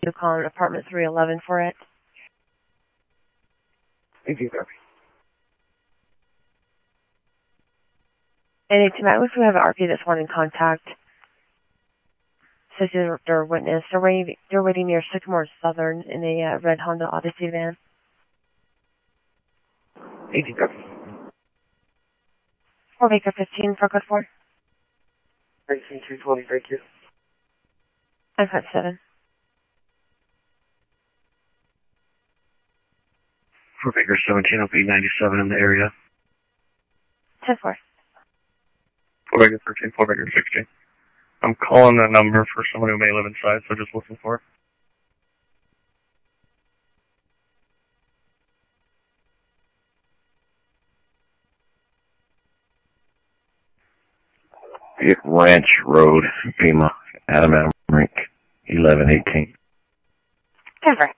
Yukon apartment 311 for it. Thank you, copy. And it's met if we have an RP that's wanting contact. Says they're witness. They're waiting near Sycamore Southern in a red Honda Odyssey van. Thank you, copy. 4 Baker 15 for code 4. 19220, thank you. I've got 7. 4 Baker 17, I'll be 97 in the area. 10-4. 4 Baker 13, 4 Baker 16. I'm calling the number for someone who may live inside, so just listen for it. Ranch Road, Pima, Adam Rink, 1118. 10-4.